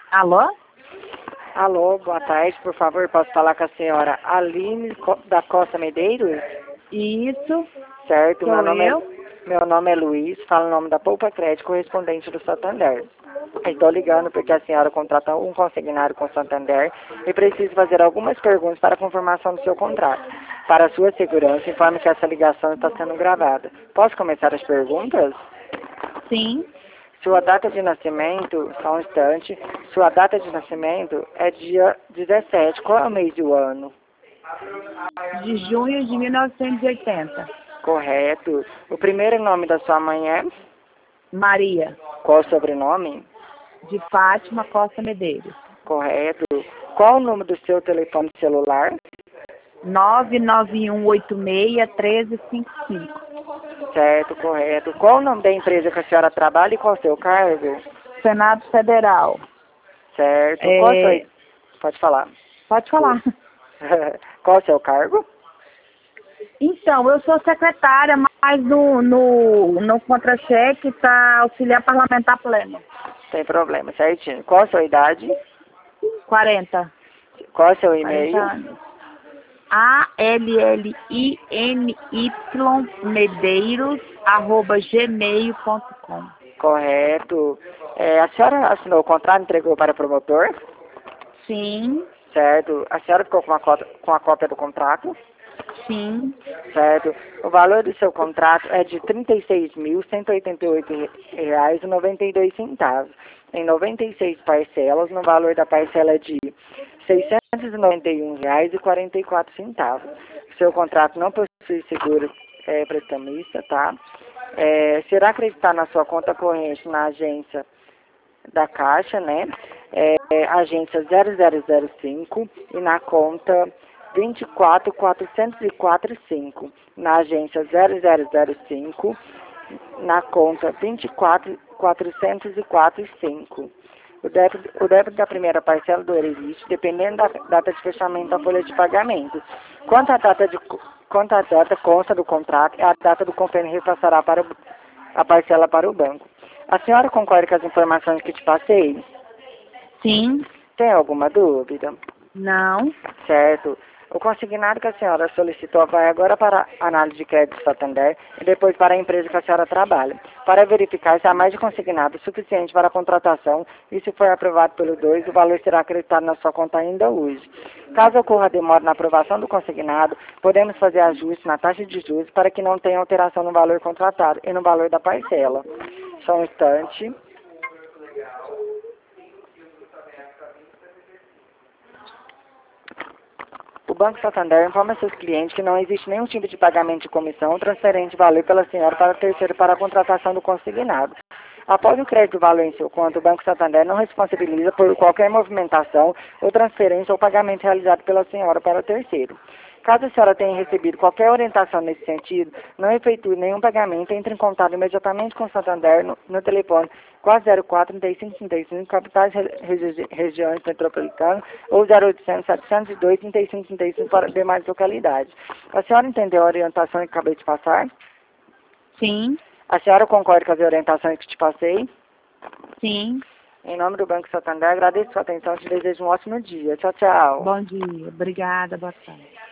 Alô? Alô, boa tarde, por favor, posso falar com a senhora Aline da Costa Medeiros? Isso, Certo, sou eu. meu nome é Luiz, falo em nome da Poupa Crédito, correspondente do Santander. Estou ligando porque a senhora contratou um consignário com o Santander e preciso fazer algumas perguntas para a confirmação do seu contrato. Para sua segurança, informe que essa ligação está sendo gravada. Posso começar as perguntas? Sim, Sua data de nascimento, só um instante, sua data de nascimento é dia 17, qual é o mês do ano? de junho de 1980. Correto. O primeiro nome da sua mãe é? Maria, Qual o sobrenome? de Fátima Costa Medeiros. Correto. Qual o número do seu telefone celular? 99186-1355. Certo, correto. Qual o nome da empresa que a senhora trabalha e qual o seu cargo? Senado Federal. Certo. É, Pode falar. pode falar. Qual o seu cargo? Então, eu sou secretária, mas no contra-cheque está auxiliar parlamentar pleno. Sem problema, certinho. Qual a sua idade? 40. Qual o seu 40 e-mail? anos. ALLINMedeiros@gmail.com. Correto. A senhora assinou o contrato e entregou para o promotor? Sim, Certo. A senhora ficou com com a cópia do contrato? sim, Certo. O valor do seu contrato é de R$ 36.188,92, em 96 parcelas, no valor da parcela é de R$ 691,44. O seu contrato não possui seguro prestamista, tá? Será acreditado na sua conta corrente na agência da Caixa, né? Agência 0005 e na conta 24404,5. Na agência 0005, na conta 24404,5. O débito da primeira parcela do limite, dependendo da data de fechamento da folha de pagamento. Quanto à data consta do contrato, é a data do convênio repassará a parcela para o banco. A senhora concorda com as informações que te passei? sim, Tem alguma dúvida? não, Certo. O consignado que a senhora solicitou vai agora para a análise de crédito Santander e depois para a empresa que a senhora trabalha, para verificar se há mais de consignado suficiente para a contratação e se for aprovado pelo 2, o valor será acreditado na sua conta ainda hoje. Caso ocorra demora na aprovação do consignado, podemos fazer ajuste na taxa de juros para que não tenha alteração no valor contratado e no valor da parcela. Só um instante. O Banco Santander informa seus clientes que não existe nenhum tipo de pagamento de comissão ou transferência de valor pela senhora para terceiro para a contratação do consignado. Após o crédito do valor em seu conta, o Banco Santander não responsabiliza por qualquer movimentação ou transferência ou pagamento realizado pela senhora para terceiro. Caso a senhora tenha recebido qualquer orientação nesse sentido, não efetue nenhum pagamento, entre em contato imediatamente com o Santander no telefone 404-3535, capitais regiões metropolitanas, ou 0800-702-3535 para demais localidades. A senhora entendeu a orientação que acabei de passar? sim, A senhora concorda com as orientações que te passei? sim. Em nome do Banco Santander, agradeço a sua atenção e te desejo um ótimo dia. Tchau, tchau. Bom dia, obrigada, boa tarde.